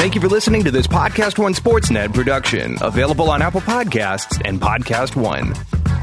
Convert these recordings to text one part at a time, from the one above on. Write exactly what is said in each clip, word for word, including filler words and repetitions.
Thank you for listening to this Podcast One Sportsnet production, available on Apple Podcasts and Podcast One.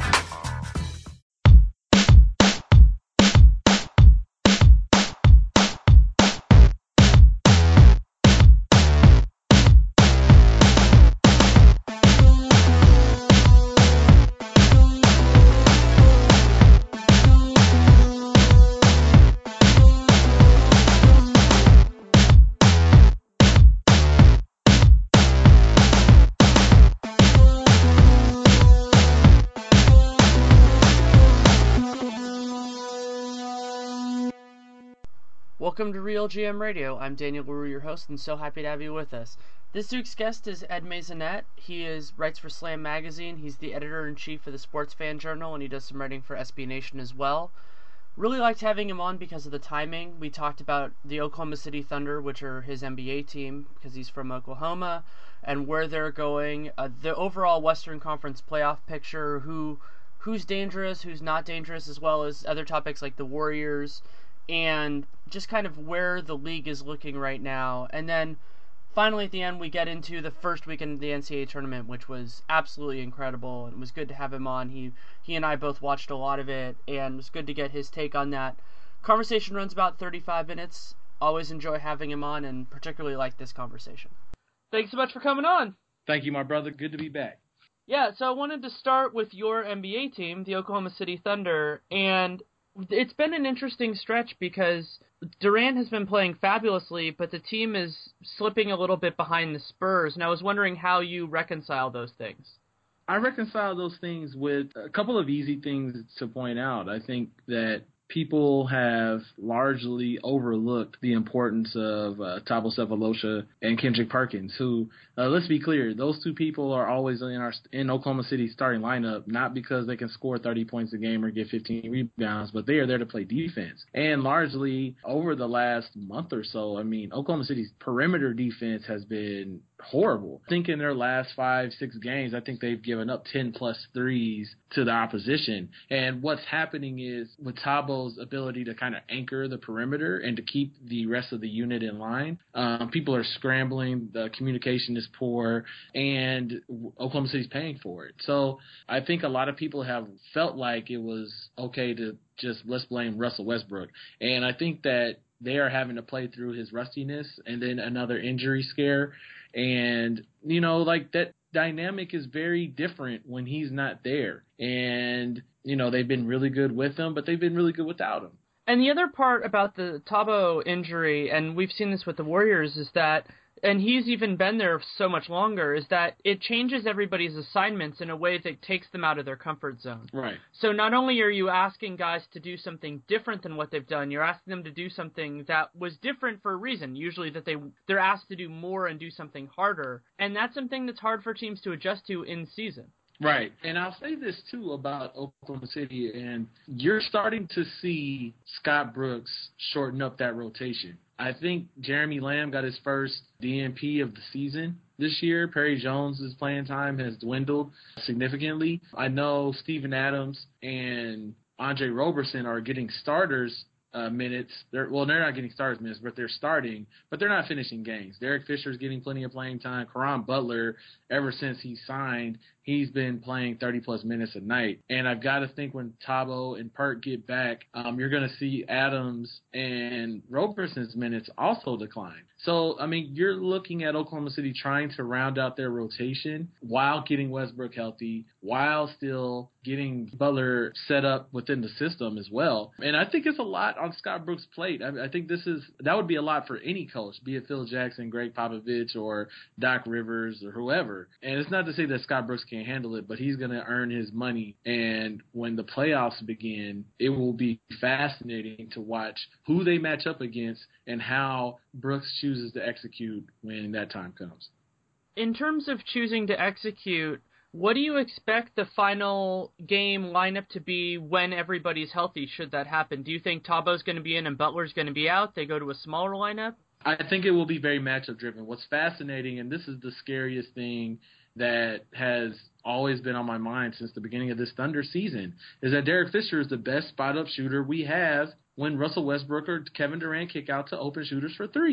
Welcome to Real G M Radio. I'm Daniel LaRue, your host, and so happy to have you with us. This week's guest is Ed Maisonette. He is writes for Slam Magazine. He's the editor-in-chief of the Sports Fan Journal, and he does some writing for S B Nation as well. Really liked having him on because of the timing. We talked about the Oklahoma City Thunder, which are his N B A team, because he's from Oklahoma, and where they're going, uh, the overall Western Conference playoff picture, who who's dangerous, who's not dangerous, as well as other topics like the Warriors, and just kind of where the league is looking right now. And then finally at the end we get into the first weekend of the N C double A tournament, which was absolutely incredible. It was good to have him on. He he and I both watched a lot of it, and it was good to get his take on that. Conversation runs about thirty-five minutes. Always enjoy having him on, and particularly like this conversation. Thanks so much for coming on. Thank you, my brother. Good to be back. Yeah, so I wanted to start with your N B A team, the Oklahoma City Thunder, and it's been an interesting stretch because Durant has been playing fabulously, but the team is slipping a little bit behind the Spurs, and I was wondering how you reconcile those things. I reconcile those things with a couple of easy things to point out. I think that people have largely overlooked the importance of uh, Thabo Sefolosha and Kendrick Perkins, who, uh, let's be clear, those two people are always in our in Oklahoma City's starting lineup, not because they can score thirty points a game or get fifteen rebounds, but they are there to play defense. And largely over the last month or so, I mean, Oklahoma City's perimeter defense has been horrible. I think in their last five, six games, I think they've given up ten plus threes to the opposition. And what's happening is with Thabo's ability to kind of anchor the perimeter and to keep the rest of the unit in line, um, people are scrambling, the communication is poor, and Oklahoma City's paying for it. So I think a lot of people have felt like it was okay to just let's blame Russell Westbrook. And I think that they are having to play through his rustiness and then another injury scare. And, you know, like that dynamic is very different when he's not there. And, you know, they've been really good with him, but they've been really good without him. And the other part about the Thabo injury, and we've seen this with the Warriors, is that, and he's even been there so much longer, is that it changes everybody's assignments in a way that takes them out of their comfort zone. Right. So not only are you asking guys to do something different than what they've done, you're asking them to do something that was different for a reason, usually that they, they're asked to do more and do something harder. And that's something that's hard for teams to adjust to in season. Right. And I'll say this, too, about Oklahoma City, and you're starting to see Scott Brooks shorten up that rotation. I think Jeremy Lamb got his first D N P of the season this year. Perry Jones' playing time has dwindled significantly. I know Steven Adams and Andre Roberson are getting starters uh, minutes. They're, well, they're not getting starters minutes, but they're starting, but they're not finishing games. Derek Fisher's getting plenty of playing time. Caron Butler, ever since he signed, he's been playing thirty-plus minutes a night. And I've got to think when Thabo and Perk get back, um, you're going to see Adams and Roberson's minutes also decline. So, I mean, you're looking at Oklahoma City trying to round out their rotation while getting Westbrook healthy, while still getting Butler set up within the system as well. And I think it's a lot on Scott Brooks' plate. I, I think this is that would be a lot for any coach, be it Phil Jackson, Greg Popovich, or Doc Rivers, or whoever. And it's not to say that Scott Brooks can't handle it, but he's going to earn his money. And when the playoffs begin, it will be fascinating to watch who they match up against and how Brooks chooses to execute when that time comes. In terms of choosing to execute, what do you expect the final game lineup to be when everybody's healthy, should that happen? Do you think Tabo's going to be in and Butler's going to be out? They go to a smaller lineup? I think it will be very matchup driven. What's fascinating, and this is the scariest thing that has always been on my mind since the beginning of this Thunder season, is that Derek Fisher is the best spot-up shooter we have when Russell Westbrook or Kevin Durant kick out to open shooters for three.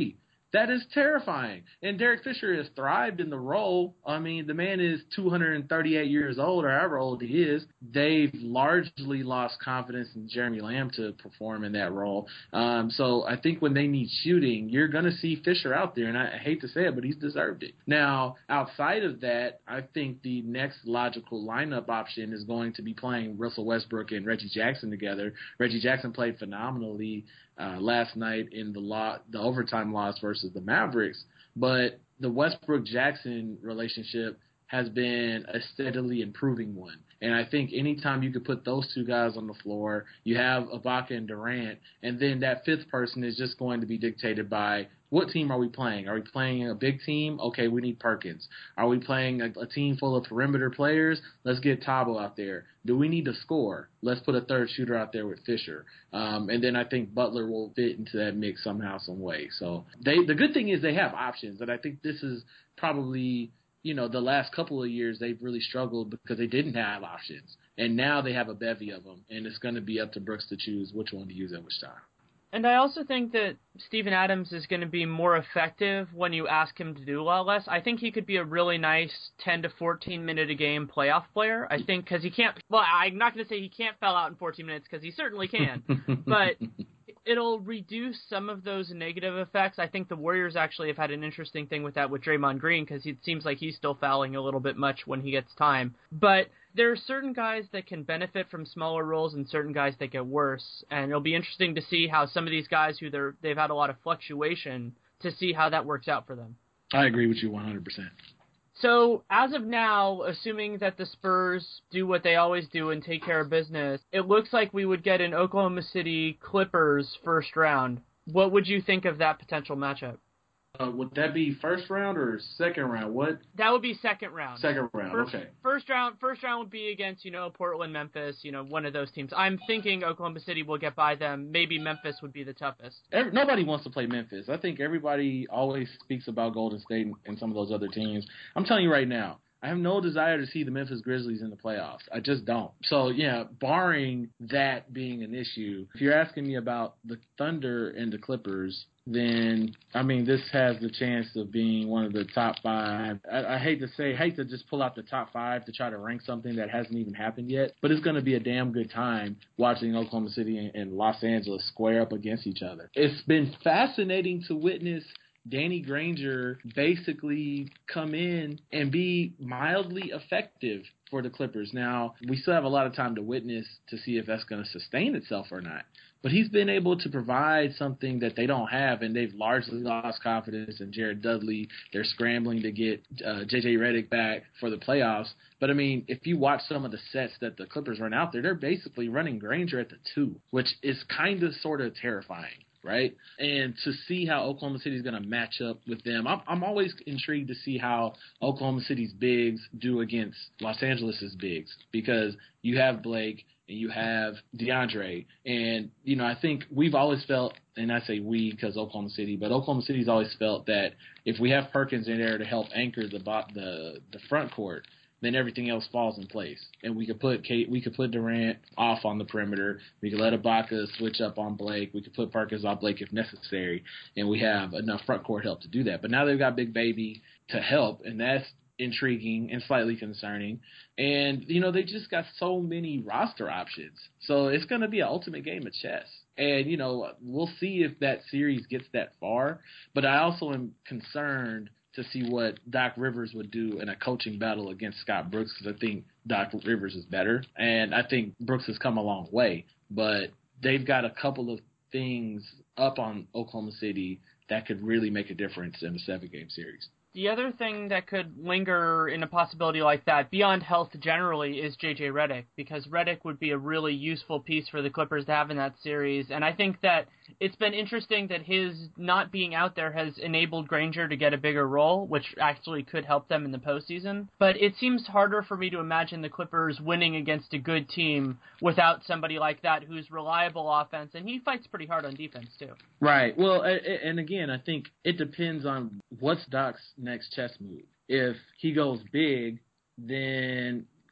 That is terrifying. And Derek Fisher has thrived in the role. I mean, the man is two hundred thirty-eight years old, or however old he is. They've largely lost confidence in Jeremy Lamb to perform in that role. Um, so I think when they need shooting, you're going to see Fisher out there. And I, I hate to say it, but he's deserved it. Now, outside of that, I think the next logical lineup option is going to be playing Russell Westbrook and Reggie Jackson together. Reggie Jackson played phenomenally Uh, last night in the law, the overtime loss versus the Mavericks, but the Westbrook-Jackson relationship has been a steadily improving one. And I think anytime you could put those two guys on the floor, you have Ibaka and Durant, and then that fifth person is just going to be dictated by what team are we playing? Are we playing a big team? Okay, we need Perkins. Are we playing a, a team full of perimeter players? Let's get Tabo out there. Do we need to score? Let's put a third shooter out there with Fisher. Um, and then I think Butler will fit into that mix somehow, some way. So they, the good thing is they have options, and I think this is probably, you know, the last couple of years they've really struggled because they didn't have options. And now they have a bevy of them, and it's going to be up to Brooks to choose which one to use at which time. And I also think that Steven Adams is going to be more effective when you ask him to do a lot less. I think he could be a really nice ten to fourteen minute a game playoff player. I think because he can't, well, I'm not going to say he can't foul out in fourteen minutes because he certainly can, but it'll reduce some of those negative effects. I think the Warriors actually have had an interesting thing with that with Draymond Green because it seems like he's still fouling a little bit much when he gets time. But there are certain guys that can benefit from smaller roles and certain guys that get worse. And it'll be interesting to see how some of these guys who they're, they've had a lot of fluctuation to see how that works out for them. I agree with you one hundred percent. So as of now, assuming that the Spurs do what they always do and take care of business, it looks like we would get an Oklahoma City Clippers first round. What would you think of that potential matchup? Uh, would that be first round or second round? What? That would be second round. Second round, first, okay. First round First round would be against, you know, Portland, Memphis, you know, one of those teams. I'm thinking Oklahoma City will get by them. Maybe Memphis would be the toughest. Every, nobody wants to play Memphis. I think everybody always speaks about Golden State and, and some of those other teams. I'm telling you right now, I have no desire to see the Memphis Grizzlies in the playoffs. I just don't. So, yeah, barring that being an issue, if you're asking me about the Thunder and the Clippers, then, I mean, this has the chance of being one of the top five. I, I hate to say, hate to just pull out the top five to try to rank something that hasn't even happened yet, but it's going to be a damn good time watching Oklahoma City and, and Los Angeles square up against each other. It's been fascinating to witness Danny Granger basically come in and be mildly effective for the Clippers. Now, we still have a lot of time to witness to see if that's going to sustain itself or not. But he's been able to provide something that they don't have, and they've largely lost confidence in Jared Dudley. They're scrambling to get uh, J J Redick back for the playoffs. But, I mean, if you watch some of the sets that the Clippers run out there, they're basically running Granger at the two, which is kind of sort of terrifying. Right? And to see how Oklahoma City is going to match up with them, I'm, I'm always intrigued to see how Oklahoma City's bigs do against Los Angeles' bigs, because you have Blake and you have DeAndre. And, you know, I think we've always felt, and I say we because Oklahoma City, but Oklahoma City's always felt that if we have Perkins in there to help anchor the the, the front court, then everything else falls in place. And we could put Kate, we could put Durant off on the perimeter. We could let Ibaka switch up on Blake. We could put Perkins on Blake if necessary. And we have enough front court help to do that. But now they've got Big Baby to help, and that's intriguing and slightly concerning. And, you know, they just got so many roster options. So it's going to be an ultimate game of chess. And, you know, we'll see if that series gets that far. But I also am concerned to see what Doc Rivers would do in a coaching battle against Scott Brooks, because I think Doc Rivers is better. And I think Brooks has come a long way. But they've got a couple of things up on Oklahoma City that could really make a difference in a seven-game series. The other thing that could linger in a possibility like that, beyond health generally, is J J Redick, because Redick would be a really useful piece for the Clippers to have in that series. And I think that it's been interesting that his not being out there has enabled Granger to get a bigger role, which actually could help them in the postseason. But it seems harder for me to imagine the Clippers winning against a good team without somebody like that who's reliable offense, and he fights pretty hard on defense too. Right. Well, and again, I think it depends on what's Doc's next chess move. If he goes big, then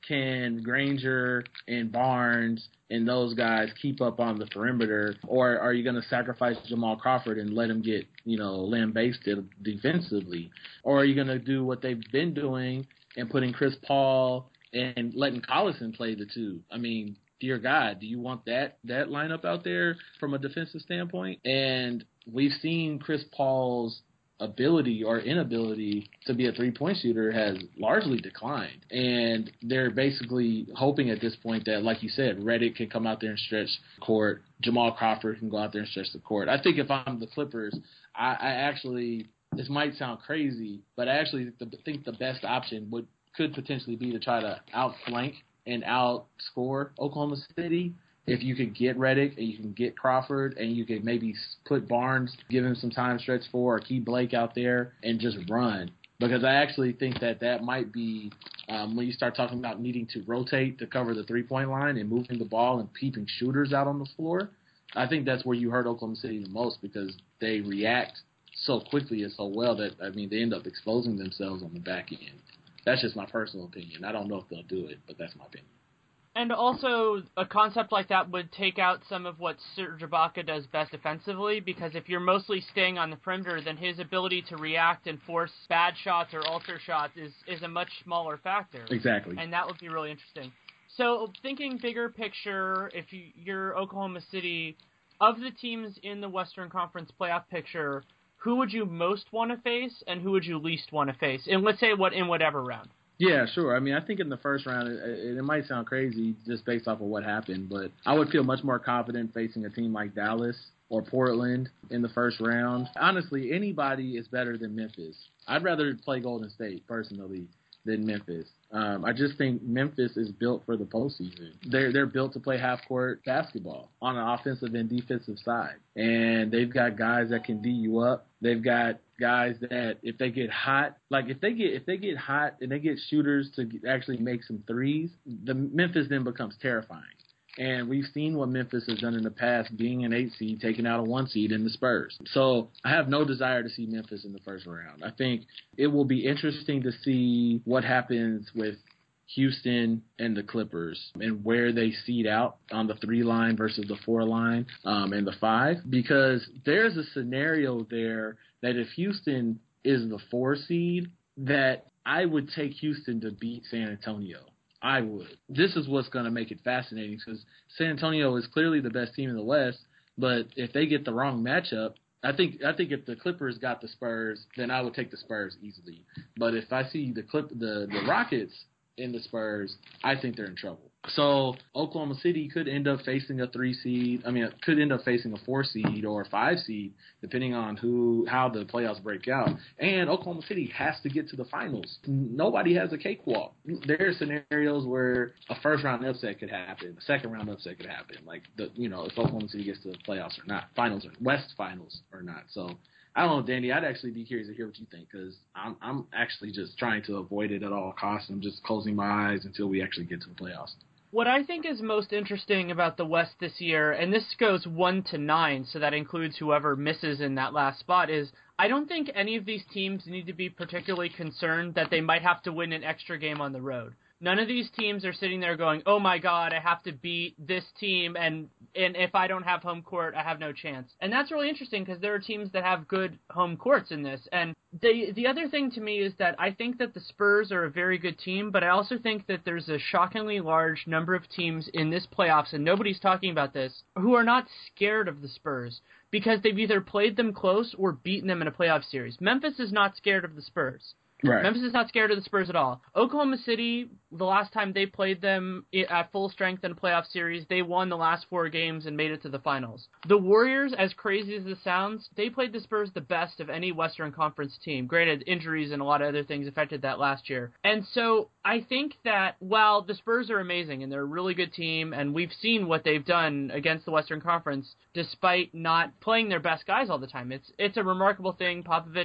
can Granger and Barnes and those guys keep up on the perimeter, or are you going to sacrifice Jamal Crawford and let him get, you know, lambasted defensively? Or are you going to do what they've been doing and putting Chris Paul and letting Collison play the two? I mean, dear God, do you want that that lineup out there from a defensive standpoint? And we've seen Chris Paul's ability or inability to be a three-point shooter has largely declined. And they're basically hoping at this point that, like you said, Redick can come out there and stretch the court. Jamal Crawford can go out there and stretch the court. I think if I'm the Clippers, I, I actually, this might sound crazy, but I actually think the best option would could potentially be to try to outflank and outscore Oklahoma City. If you could get Redick and you can get Crawford and you could maybe put Barnes, give him some time stretch for, or keep Blake out there and just run. Because I actually think that that might be, um, when you start talking about needing to rotate to cover the three-point line and moving the ball and keeping shooters out on the floor, I think that's where you hurt Oklahoma City the most, because they react so quickly and so well that, I mean, they end up exposing themselves on the back end. That's just my personal opinion. I don't know if they'll do it, but that's my opinion. And also, a concept like that would take out some of what Serge Ibaka does best defensively, because if you're mostly staying on the perimeter, then his ability to react and force bad shots or alter shots is, is a much smaller factor. Exactly. And that would be really interesting. So, thinking bigger picture, if you, you're Oklahoma City, of the teams in the Western Conference playoff picture, who would you most want to face, and who would you least want to face? And let's say what in whatever round. Yeah, sure. I mean, I think in the first round, it, it might sound crazy just based off of what happened, but I would feel much more confident facing a team like Dallas or Portland in the first round. Honestly, anybody is better than Memphis. I'd rather play Golden State, personally, than Memphis. Um, I just think Memphis is built for the postseason. They're they're built to play half-court basketball on an offensive and defensive side. And they've got guys that can D you up. They've got guys that if they get hot, like if they get if they get hot and they get shooters to actually make some threes, the Memphis then becomes terrifying. And we've seen what Memphis has done in the past, being an eight seed, taking out a one seed in the Spurs. So I have no desire to see Memphis in the first round. I think it will be interesting to see what happens with Houston and the Clippers and where they seed out on the three line versus the four line um, and the five, because there's a scenario there that if Houston is the four seed, that I would take Houston to beat San Antonio. I would. This is what's going to make it fascinating, because San Antonio is clearly the best team in the West, but if they get the wrong matchup, I think I think if the Clippers got the Spurs, then I would take the Spurs easily. But if I see the Clip the, the Rockets in the Spurs, I think they're in trouble. So Oklahoma City could end up facing a three seed. I mean, could end up facing a four seed or a five seed, depending on who how the playoffs break out. And Oklahoma City has to get to the finals. Nobody has a cakewalk. There are scenarios where a first round upset could happen, a second round upset could happen. Like the you know if Oklahoma City gets to the playoffs or not, finals or West finals or not. So I don't know, Danny. I'd actually be curious to hear what you think, because I'm I'm actually just trying to avoid it at all costs. I'm just closing my eyes until we actually get to the playoffs. What I think is most interesting about the West this year, and this goes one to nine, so that includes whoever misses in that last spot, is I don't think any of these teams need to be particularly concerned that they might have to win an extra game on the road. None of these teams are sitting there going, oh my God, I have to beat this team, and and if I don't have home court, I have no chance. And that's really interesting, because there are teams that have good home courts in this. And the the other thing to me is that I think that the Spurs are a very good team, but I also think that there's a shockingly large number of teams in this playoffs, and nobody's talking about this, who are not scared of the Spurs, because they've either played them close or beaten them in a playoff series. Memphis is not scared of the Spurs. Right. Memphis is not scared of the Spurs at all. Oklahoma City, the last time they played them at full strength in a playoff series, they won the last four games and made it to the finals. The Warriors, as crazy as this sounds, they played the Spurs the best of any Western Conference team. Granted, injuries and a lot of other things affected that last year. And so I think that while the Spurs are amazing and they're a really good team, and we've seen what they've done against the Western Conference despite not playing their best guys all the time, it's it's a remarkable thing. Popovich,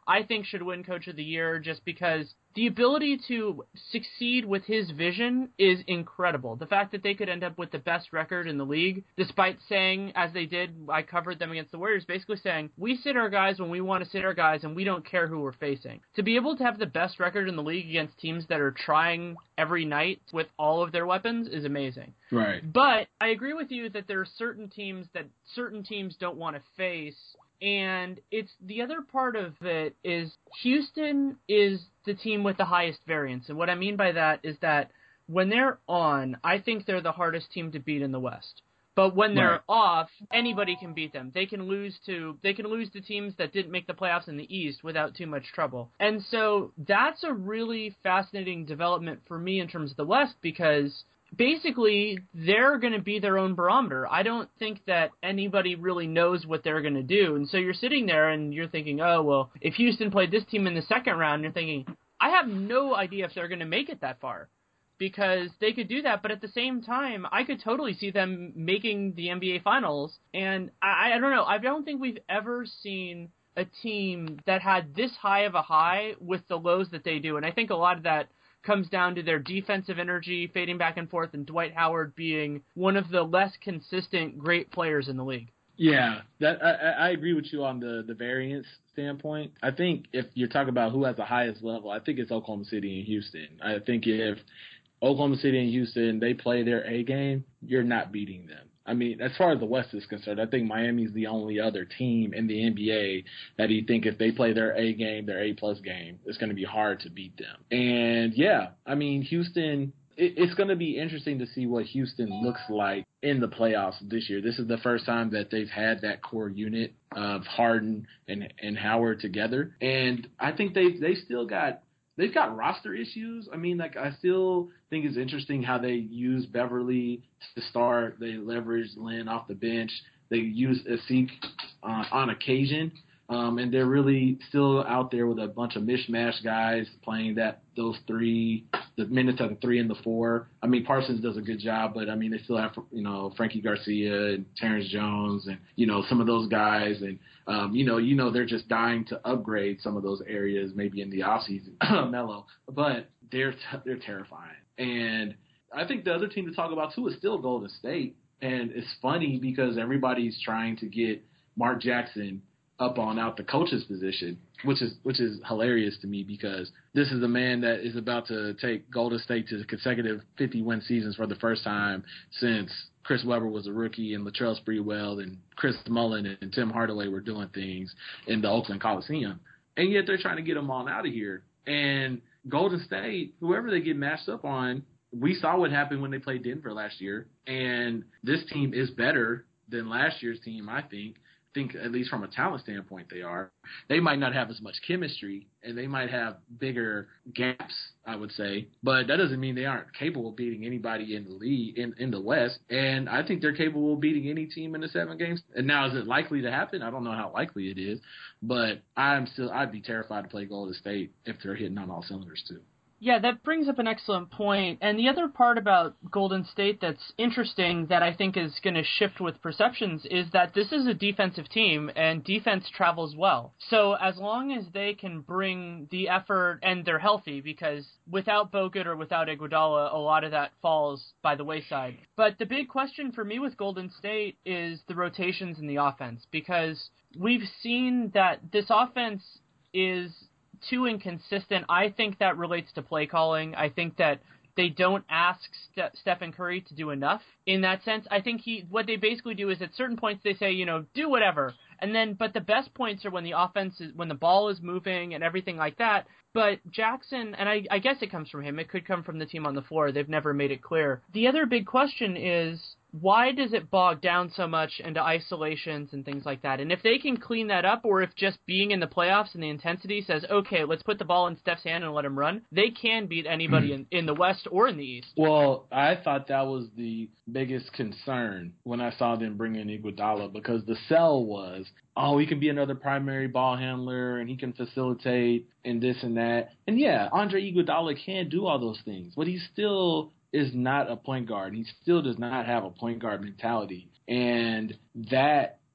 I think should win Coach of the Year just because the ability to succeed with his vision is incredible. The fact that they could end up with the best record in the league, despite saying, as they did, I covered them against the Warriors, basically saying, we sit our guys when we want to sit our guys and we don't care who we're facing. To be able to have the best record in the league against teams that are trying every night with all of their weapons is amazing. Right. But I agree with you that there are certain teams that certain teams don't want to face. And it's the other part of it is Houston is the team with the highest variance. And what I mean by that is that when they're on, I think they're the hardest team to beat in the West. But when they're Right. off, anybody can beat them. They can lose to they can lose to teams that didn't make the playoffs in the East without too much trouble. And so that's a really fascinating development for me in terms of the West because basically, they're going to be their own barometer. I don't think that anybody really knows what they're going to do. And so you're sitting there and you're thinking, oh, well, if Houston played this team in the second round, you're thinking, I have no idea if they're going to make it that far because they could do that. But at the same time, I could totally see them making the N B A Finals. And I, I don't know. I don't think we've ever seen a team that had this high of a high with the lows that they do. And I think a lot of that comes down to their defensive energy fading back and forth and Dwight Howard being one of the less consistent great players in the league. Yeah, that I, I agree with you on the, the variance standpoint. I think if you're talking about who has the highest level, I think it's Oklahoma City and Houston. I think if Oklahoma City and Houston, they play their A game, you're not beating them. I mean, as far as the West is concerned, I think Miami's the only other team in the N B A that you think if they play their A game, their A-plus game, it's going to be hard to beat them. And, yeah, I mean, Houston, it, it's going to be interesting to see what Houston looks like in the playoffs this year. This is the first time that they've had that core unit of Harden and, and Howard together. And I think they they still got – they've got roster issues. I mean, like, I still think it's interesting how they use Beverly to start. They leverage Lynn off the bench. They use Asik uh, on occasion. Um, and they're really still out there with a bunch of mishmash guys playing that those three, the minutes at the three and the four. I mean, Parsons does a good job, but, I mean, they still have, you know, Frankie Garcia and Terrence Jones and, you know, some of those guys. And, um, you know, you know they're just dying to upgrade some of those areas maybe in the offseason, Melo. But they're they're terrifying. And I think the other team to talk about, too, is still Golden State. And it's funny because everybody's trying to get Mark Jackson up on out the coach's position, which is which is hilarious to me because this is a man that is about to take Golden State to consecutive fifty-win seasons for the first time since Chris Webber was a rookie and Latrell Sprewell and Chris Mullin and Tim Hardaway were doing things in the Oakland Coliseum. And yet they're trying to get him on out of here. And Golden State, whoever they get matched up on, we saw what happened when they played Denver last year. And this team is better than last year's team, I think. think at least from a talent standpoint they are. They might not have as much chemistry and they might have bigger gaps, I would say, but that doesn't mean they aren't capable of beating anybody in the league in, in the West. And I think they're capable of beating any team in the seven games. And now is it likely to happen? I don't know how likely it is, but I'm still I'd be terrified to play Golden State if they're hitting on all cylinders too. Yeah, that brings up an excellent point. And the other part about Golden State that's interesting that I think is going to shift with perceptions is that this is a defensive team and defense travels well. So as long as they can bring the effort and they're healthy, because without Bogut or without Iguodala, a lot of that falls by the wayside. But the big question for me with Golden State is the rotations in the offense, because we've seen that this offense is too inconsistent. I think that relates to play calling. I think that they don't ask Ste- Stephen Curry to do enough in that sense. I think he what they basically do is at certain points they say, you know, do whatever. And then but the best points are when the offense is when the ball is moving and everything like that. But Jackson, and I, I guess it comes from him. It could come from the team on the floor. They've never made it clear. The other big question is, why does it bog down so much into isolations and things like that? And if they can clean that up, or if just being in the playoffs and the intensity says, okay, let's put the ball in Steph's hand and let him run, they can beat anybody in, in the West or in the East. Well, I thought that was the biggest concern when I saw them bring in Iguodala, because the sell was, oh, he can be another primary ball handler and he can facilitate and this and that. And yeah, Andre Iguodala can do all those things, but he's still is not a point guard. He still does not have a point guard mentality. And that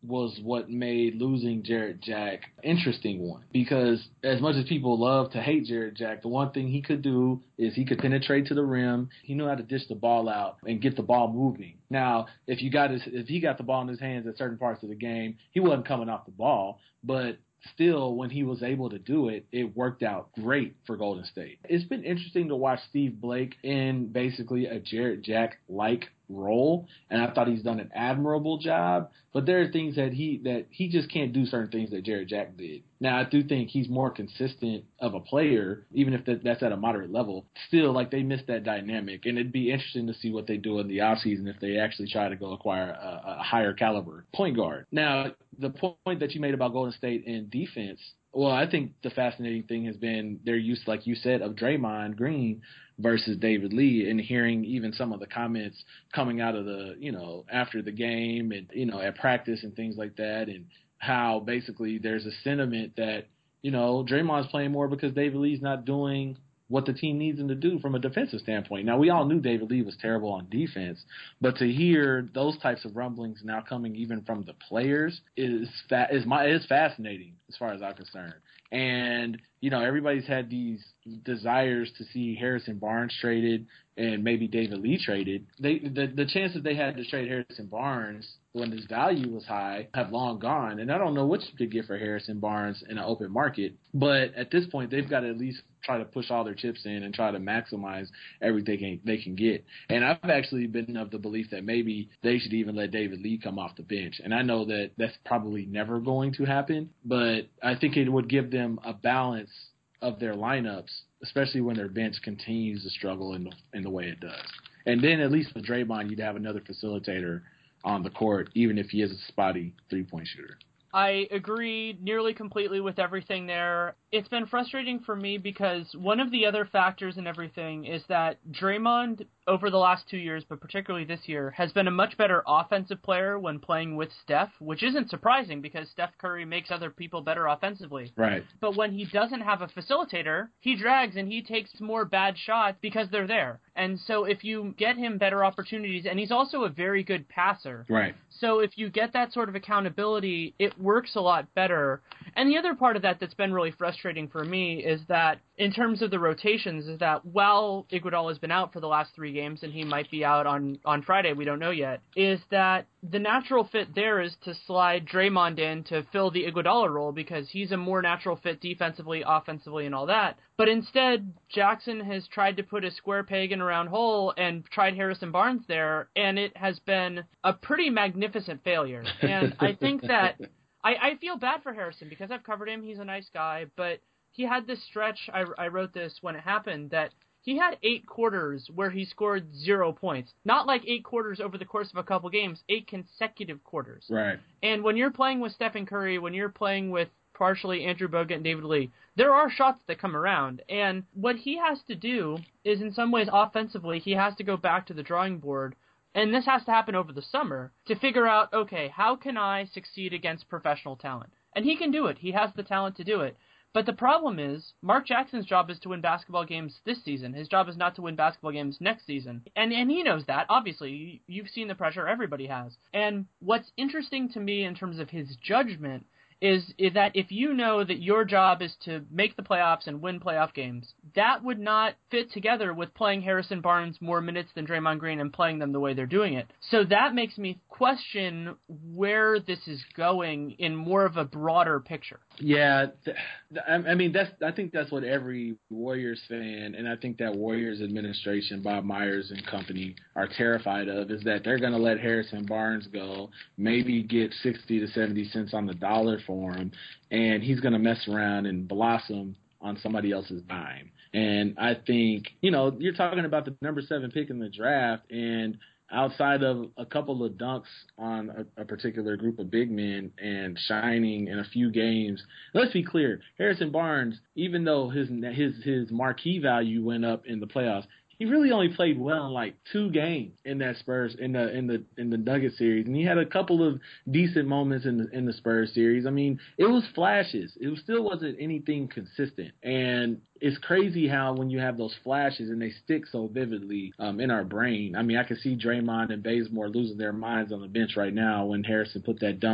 was what made losing Jarrett Jack interesting one. Because as much as people love to hate Jarrett Jack, the one thing he could do is he could penetrate to the rim. He knew how to dish the ball out and get the ball moving. Now, if you got his, if he got the ball in his hands at certain parts of the game, he wasn't coming off the ball, but still, when he was able to do it, it worked out great for Golden State. It's been interesting to watch Steve Blake in basically a Jarrett Jack-like role, and I thought he's done an admirable job, but there are things that he that he just can't do certain things that Jarrett Jack did. Now, I do think he's more consistent of a player, even if that, that's at a moderate level. Still, like, they missed that dynamic, and it'd be interesting to see what they do in the offseason if they actually try to go acquire a, a higher caliber point guard. Now, the point that you made about Golden State in defense, well, I think the fascinating thing has been their use, like you said, of Draymond Green versus David Lee, and hearing even some of the comments coming out of the, you know, after the game and, you know, at practice and things like that, and how basically there's a sentiment that, you know, Draymond's playing more because David Lee's not doing what the team needs him to do from a defensive standpoint. Now, we all knew David Lee was terrible on defense, but to hear those types of rumblings now coming even from the players is fa- is my is fascinating as far as I'm concerned. And, you know, everybody's had these desires to see Harrison Barnes traded and maybe David Lee traded. They the, the chances they had to trade Harrison Barnes when his value was high have long gone. And I don't know what you could get for Harrison Barnes in an open market, but at this point they've got to at least try to push all their chips in and try to maximize everything they can get. And I've actually been of the belief that maybe they should even let David Lee come off the bench. And I know that that's probably never going to happen, but I think it would give them a balance of their lineups, especially when their bench continues to struggle in the, in the way it does. And then at least with Draymond, you'd have another facilitator on the court, even if he is a spotty three-point shooter. I agree nearly completely with everything there. It's been frustrating for me because one of the other factors in everything is that Draymond, over the last two years, but particularly this year, has been a much better offensive player when playing with Steph, which isn't surprising because Steph Curry makes other people better offensively. Right. But when he doesn't have a facilitator, he drags and he takes more bad shots because they're there. And so if you get him better opportunities, and he's also a very good passer. Right. So if you get that sort of accountability, it works a lot better. And the other part of that that's been really frustrating for me is that in terms of the rotations is that while Iguodala has been out for the last three games and he might be out on, on Friday, we don't know yet, is that the natural fit there is to slide Draymond in to fill the Iguodala role because he's a more natural fit defensively, offensively, and all that. But instead, Jackson has tried to put a square peg in a round hole and tried Harrison Barnes there, and it has been a pretty magnificent failure. And I think that I, I feel bad for Harrison because I've covered him. He's a nice guy, but he had this stretch, I, I wrote this when it happened, that he had eight quarters where he scored zero points. Not like eight quarters over the course of a couple games, eight consecutive quarters. Right. And when you're playing with Stephen Curry, when you're playing with partially Andrew Bogut and David Lee, there are shots that come around. And what he has to do is, in some ways, offensively, he has to go back to the drawing board. And this has to happen over the summer to figure out, okay, how can I succeed against professional talent? And he can do it. He has the talent to do it. But the problem is, Mark Jackson's job is to win basketball games this season. His job is not to win basketball games next season. And and he knows that, obviously. You've seen the pressure. Everybody has. And what's interesting to me in terms of his judgment is, is that if you know that your job is to make the playoffs and win playoff games, that would not fit together with playing Harrison Barnes more minutes than Draymond Green and playing them the way they're doing it. So that makes me question where this is going in more of a broader picture. Yeah, th- I mean, that's. I think that's what every Warriors fan, and I think that Warriors administration, Bob Myers and company, are terrified of, is that they're going to let Harrison Barnes go, maybe get sixty to seventy cents on the dollar for him, and he's going to mess around and blossom on somebody else's dime. And I think, you know, you're talking about the number seven pick in the draft, and outside of a couple of dunks on a, a particular group of big men and shining in a few games, let's be clear, Harrison Barnes, even though his his his marquee value went up in the playoffs, he really only played well in like two games in that Spurs in the in the in the Nuggets series, and he had a couple of decent moments in the in the Spurs series. I mean, it was flashes. It still wasn't anything consistent, and it's crazy how when you have those flashes and they stick so vividly um, in our brain. I mean, I can see Draymond and Bazemore losing their minds on the bench right now when Harrison put that dunk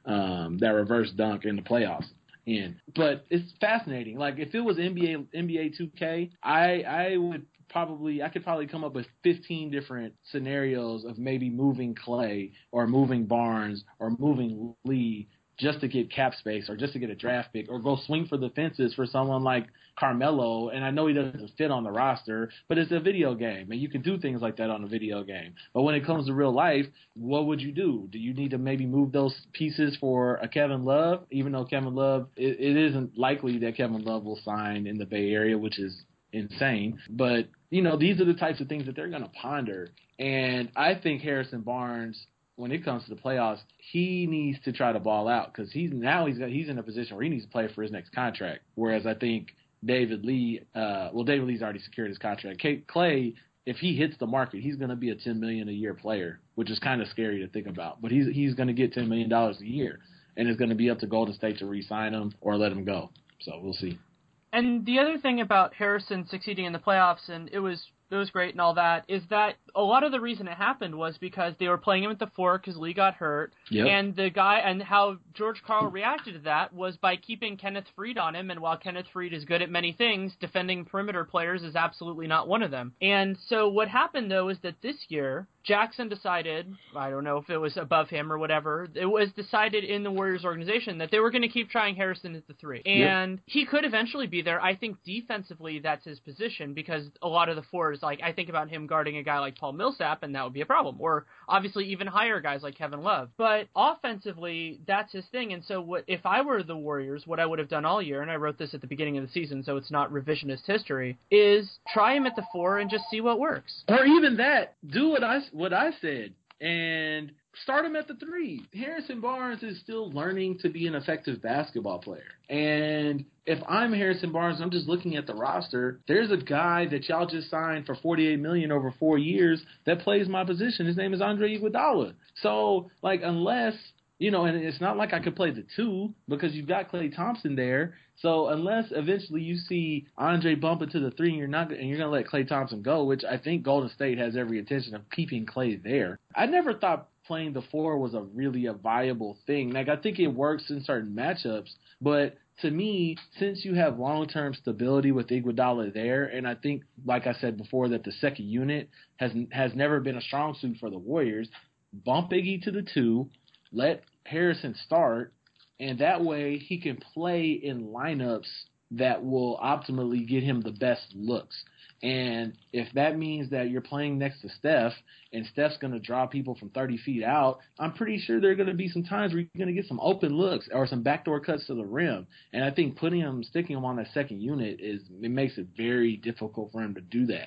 um, that reverse dunk in the playoffs. In. But it's fascinating. Like, if it was N B A N B A two K, I I would probably I could probably come up with fifteen different scenarios of maybe moving Clay or moving Barnes or moving Lee just to get cap space or just to get a draft pick or go swing for the fences for someone like Carmelo. And I know he doesn't fit on the roster, but it's a video game, and you can do things like that on a video game. But when it comes to real life, what would you do? Do you need to maybe move those pieces for a Kevin Love, even though Kevin Love, it, it isn't likely that Kevin Love will sign in the Bay Area, which is insane. But, you know, these are the types of things that they're going to ponder. And I think Harrison Barnes, when it comes to the playoffs, he needs to try to ball out because he's now he's got, he's in a position where he needs to play for his next contract. Whereas I think David Lee, uh, well, David Lee's already secured his contract. Kate Clay, if he hits the market, he's going to be a ten million dollars a year player, which is kind of scary to think about. But he's he's going to get ten million dollars a year, and it's going to be up to Golden State to re-sign him or let him go. So we'll see. And the other thing about Harrison succeeding in the playoffs, and it was it was great and all that, is that a lot of the reason it happened was because they were playing him at the four because Lee got hurt. Yep. And the guy, and how George Karl reacted to that was by keeping Kenneth Faried on him. And while Kenneth Faried is good at many things, defending perimeter players is absolutely not one of them. And so what happened, though, is that this year, Jackson decided, I don't know if it was above him or whatever, it was decided in the Warriors organization that they were going to keep trying Harrison at the three. And yep. he could eventually be there. I think defensively that's his position because a lot of the fours, like I think about him guarding a guy like Paul Millsap, and that would be a problem. Or obviously even higher guys like Kevin Love. But offensively, that's his thing. And so what if I were the Warriors, what I would have done all year, and I wrote this at the beginning of the season, so it's not revisionist history, is try him at the four and just see what works. Or even that, do what I, what I said, and start him at the three. Harrison Barnes is still learning to be an effective basketball player. And if I'm Harrison Barnes, I'm just looking at the roster, there's a guy that y'all just signed for forty-eight million dollars over four years that plays my position. His name is Andre Iguodala. So, like, unless, you know, and it's not like I could play the two because you've got Klay Thompson there. So unless eventually you see Andre bump into the three and you're not and you're going to let Klay Thompson go, which I think Golden State has every intention of keeping Klay there. I never thought playing the four was a really a viable thing. Like, I think it works in certain matchups, but to me, since you have long-term stability with Iguodala there, and I think, like I said before, that the second unit has has never been a strong suit for the Warriors, bump Iggy to the two, let Harrison start, and that way he can play in lineups that will optimally get him the best looks. And if that means that you're playing next to Steph and Steph's going to draw people from thirty feet out, I'm pretty sure there are going to be some times where you're going to get some open looks or some backdoor cuts to the rim. And I think putting him, sticking him on that second unit, is it makes it very difficult for him to do that.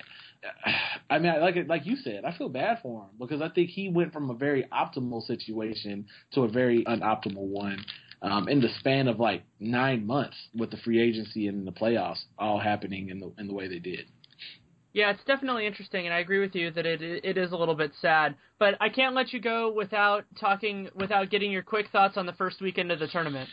I mean, like like you said, I feel bad for him because I think he went from a very optimal situation to a very unoptimal one um, in the span of like nine months with the free agency and the playoffs all happening in the in the way they did. Yeah, it's definitely interesting, and I agree with you that it it is a little bit sad. But I can't let you go without talking, without getting your quick thoughts on the first weekend of the tournament.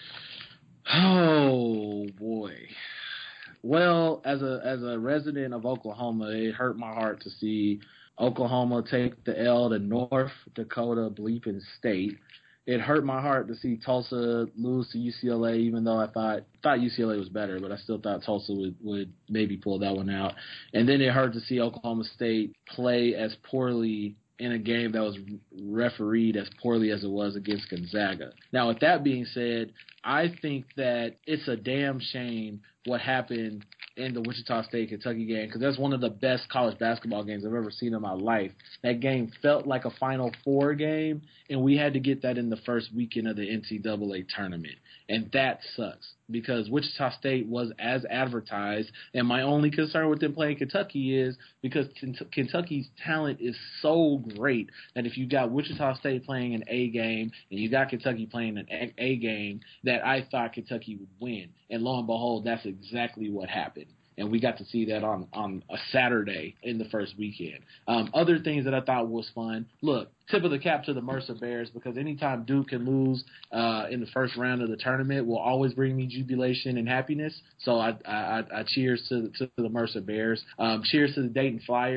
Oh boy. Well, as a as a resident of Oklahoma, it hurt my heart to see Oklahoma take the L to North Dakota bleeping State. It hurt my heart to see Tulsa lose to U C L A, even though I thought thought U C L A was better, but I still thought Tulsa would, would maybe pull that one out. And then it hurt to see Oklahoma State play as poorly in a game that was refereed as poorly as it was against Gonzaga. Now, with that being said, I think that it's a damn shame what happened in the Wichita State-Kentucky game, because that's one of the best college basketball games I've ever seen in my life. That game felt like a Final Four game, and we had to get that in the first weekend of the N C double A tournament. And that sucks, because Wichita State was as advertised, and my only concern with them playing Kentucky is because Kentucky's talent is so great that if you got Wichita State playing an A game and you got Kentucky playing an A game, that I thought Kentucky would win. And lo and behold, that's exactly what happened. And we got to see that on, on a Saturday in the first weekend. Um, other things that I thought was fun. Look, tip of the cap to the Mercer Bears, because anytime Duke can lose uh, in the first round of the tournament will always bring me jubilation and happiness. So I, I, I cheers to, to the Mercer Bears. Um, cheers to the Dayton Flyers.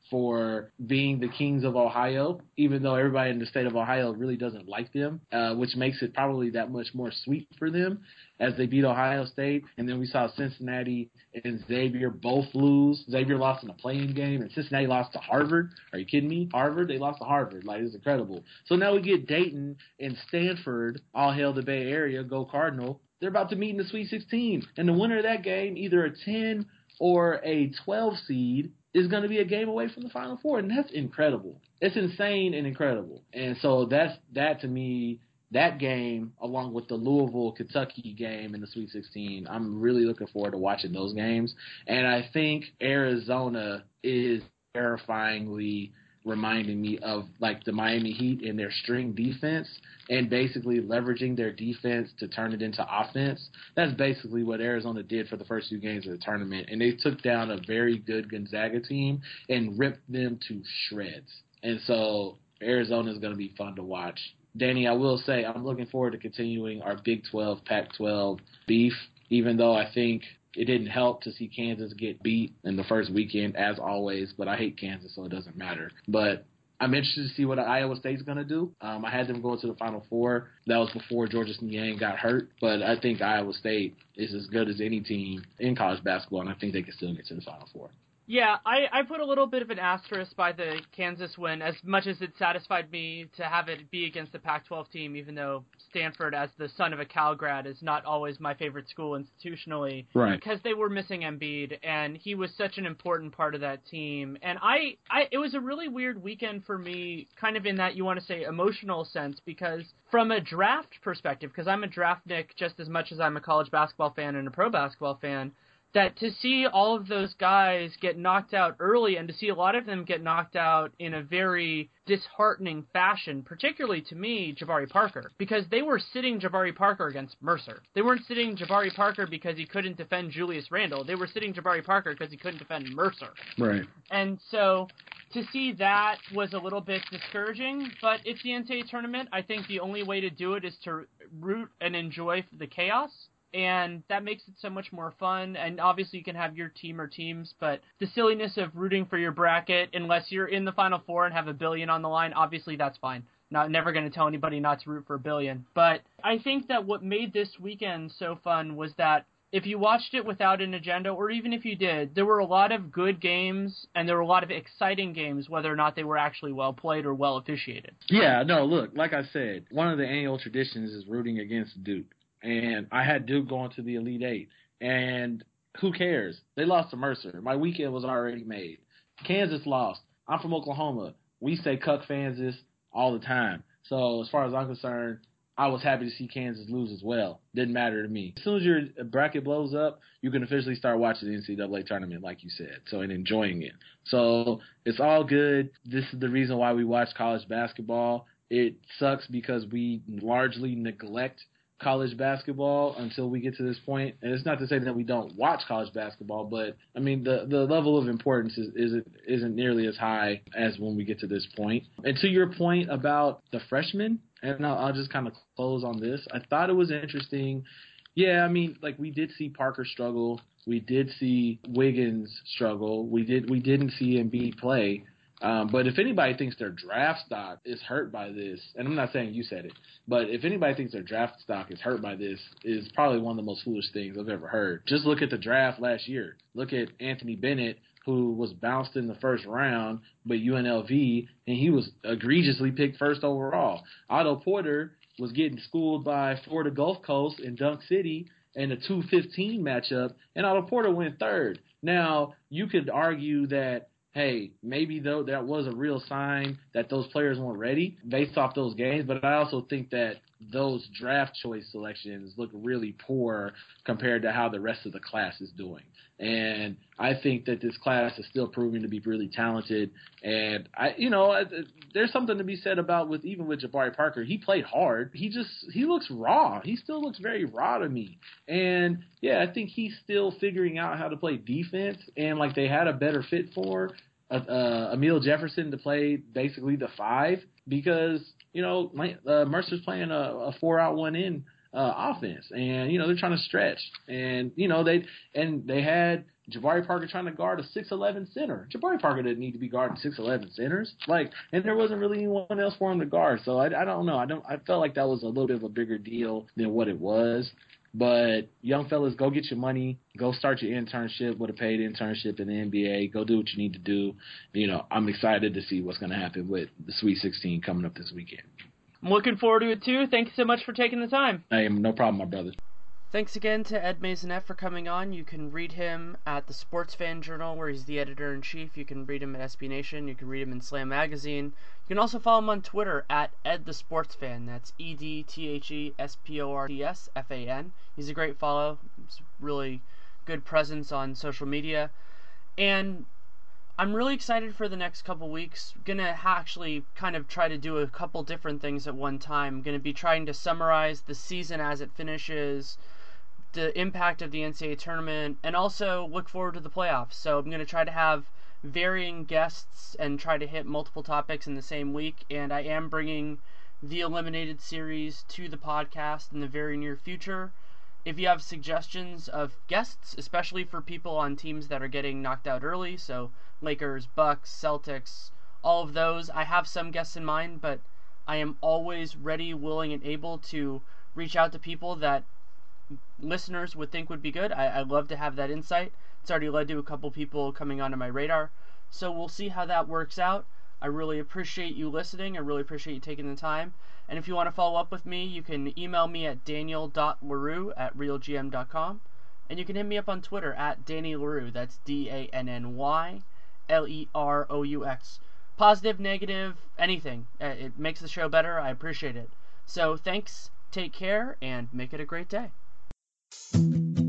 for being the Kings of Ohio, even though everybody in the state of Ohio really doesn't like them, uh, which makes it probably that much more sweet for them as they beat Ohio State. And then we saw Cincinnati and Xavier both lose. Xavier lost in a play-in game, and Cincinnati lost to Harvard. Are you kidding me? Harvard? They lost to Harvard. Like, it's incredible. So now we get Dayton and Stanford, all hail the Bay Area, go Cardinal. They're about to meet in the Sweet sixteen. And the winner of that game, either a ten or a twelve seed, is going to be a game away from the Final Four. And that's incredible. It's insane and incredible. And so that's that to me, that game, along with the Louisville-Kentucky game in the Sweet sixteen, I'm really looking forward to watching those games. And I think Arizona is terrifyingly reminding me of like the Miami Heat and their string defense and basically leveraging their defense to turn it into offense. That's basically what Arizona did for the first two games of the tournament. And they took down a very good Gonzaga team and ripped them to shreds. And so Arizona is going to be fun to watch. Danny, I will say I'm looking forward to continuing our Big twelve, Pac twelve beef, even though I think it didn't help to see Kansas get beat in the first weekend, as always, but I hate Kansas, so it doesn't matter. But I'm interested to see what Iowa State's going to do. Um, I had them go to the Final Four. That was before Georges Niang got hurt, but I think Iowa State is as good as any team in college basketball, and I think they can still get to the Final Four. Yeah, I, I put a little bit of an asterisk by the Kansas win, as much as it satisfied me to have it be against the Pac twelve team, even though Stanford, as the son of a Cal grad, is not always my favorite school institutionally. Right. Because they were missing Embiid, and he was such an important part of that team. And I, I it was a really weird weekend for me, kind of in that, you want to say, emotional sense, because from a draft perspective, because I'm a draftnik just as much as I'm a college basketball fan and a pro basketball fan, that to see all of those guys get knocked out early and to see a lot of them get knocked out in a very disheartening fashion, particularly to me, Jabari Parker, because they were sitting Jabari Parker against Mercer. They weren't sitting Jabari Parker because he couldn't defend Julius Randle. They were sitting Jabari Parker because he couldn't defend Mercer. Right. And so to see that was a little bit discouraging, but it's the N C double A tournament. I think the only way to do it is to root and enjoy the chaos. And that makes it so much more fun. And obviously you can have your team or teams, but the silliness of rooting for your bracket, unless you're in the Final Four and have a billion on the line, obviously that's fine. Not never going to tell anybody not to root for a billion. But I think that what made this weekend so fun was that if you watched it without an agenda, or even if you did, there were a lot of good games and there were a lot of exciting games, whether or not they were actually well played or well officiated. Yeah, no, look, like I said, one of the annual traditions is rooting against Duke. And I had Duke going to the Elite Eight. And who cares? They lost to Mercer. My weekend was already made. Kansas lost. I'm from Oklahoma. We say cuck Kansas all the time. So as far as I'm concerned, I was happy to see Kansas lose as well. Didn't matter to me. As soon as your bracket blows up, you can officially start watching the N C double A tournament, like you said, so and enjoying it. So it's all good. This is the reason why we watch college basketball. It sucks because we largely neglect college basketball until we get to this point. And it's not to say that we don't watch college basketball, but I mean the the level of importance is, isn't isn't nearly as high as when we get to this point. And to your point about the freshmen, and I'll, I'll just kind of close on this. I thought it was interesting. Yeah, I mean, like we did see Parker struggle, we did see Wiggins struggle, we did we didn't see Embiid play. Um, but if anybody thinks their draft stock is hurt by this, and I'm not saying you said it, but if anybody thinks their draft stock is hurt by this, is probably one of the most foolish things I've ever heard. Just look at the draft last year. Look at Anthony Bennett, who was bounced in the first round by U N L V, and he was egregiously picked first overall. Otto Porter was getting schooled by Florida Gulf Coast in Dunk City in a two fifteen matchup, and Otto Porter went third. Now, you could argue that, hey, maybe though that was a real sign that those players weren't ready based off those games, but I also think that those draft choice selections look really poor compared to how the rest of the class is doing. And I think that this class is still proving to be really talented. And I, you know, there's something to be said about with even with Jabari Parker. He played hard. He just he looks raw. He still looks very raw to me. And yeah, I think he's still figuring out how to play defense. And like they had a better fit for uh, uh, Emile Jefferson to play basically the five because you know uh, Mercer's playing a, a four out one in uh, offense, and you know they're trying to stretch, and you know they and they had Jabari Parker trying to guard a six eleven center. Jabari Parker didn't need to be guarding six eleven centers, like, and there wasn't really anyone else for him to guard. So I, I don't know. I don't. I felt like that was a little bit of a bigger deal than what it was. But young fellas, go get your money. Go start your internship with a paid internship in the N B A. Go do what you need to do. You know, I'm excited to see what's going to happen with the Sweet sixteen coming up this weekend. I'm looking forward to it too. Thank you so much for taking the time. Hey, no problem, my brother. Thanks again to Ed Maisonette for coming on. You can read him at the Sports Fan Journal, where he's the editor-in-chief. You can read him at S B Nation. You can read him in Slam Magazine. You can also follow him on Twitter at Ed the Sports Fan. That's E D T H E S P O R T S F A N. He's a great follow. He's really good presence on social media. And I'm really excited for the next couple weeks. Gonna actually kind of try to do a couple different things at one time. Gonna be trying to summarize the season as it finishes, the impact of the N C double A tournament, and also look forward to the playoffs. So I'm going to try to have varying guests and try to hit multiple topics in the same week, and I am bringing the Eliminated series to the podcast in the very near future. If you have suggestions of guests, especially for people on teams that are getting knocked out early, so Lakers, Bucks, Celtics, all of those, I have some guests in mind, but I am always ready, willing, and able to reach out to people that listeners would think would be good. I, I love to have that insight. It's already led to a couple people coming onto my radar. So we'll see how that works out. I really appreciate you listening. I really appreciate you taking the time. And if you want to follow up with me, you can email me at daniel dot leroux at real g m dot com. And you can hit me up on Twitter at Danny Leroux. That's D A N N Y L E R O U X. Positive, negative, anything. It makes the show better. I appreciate it. So thanks, take care, and make it a great day. Thank you.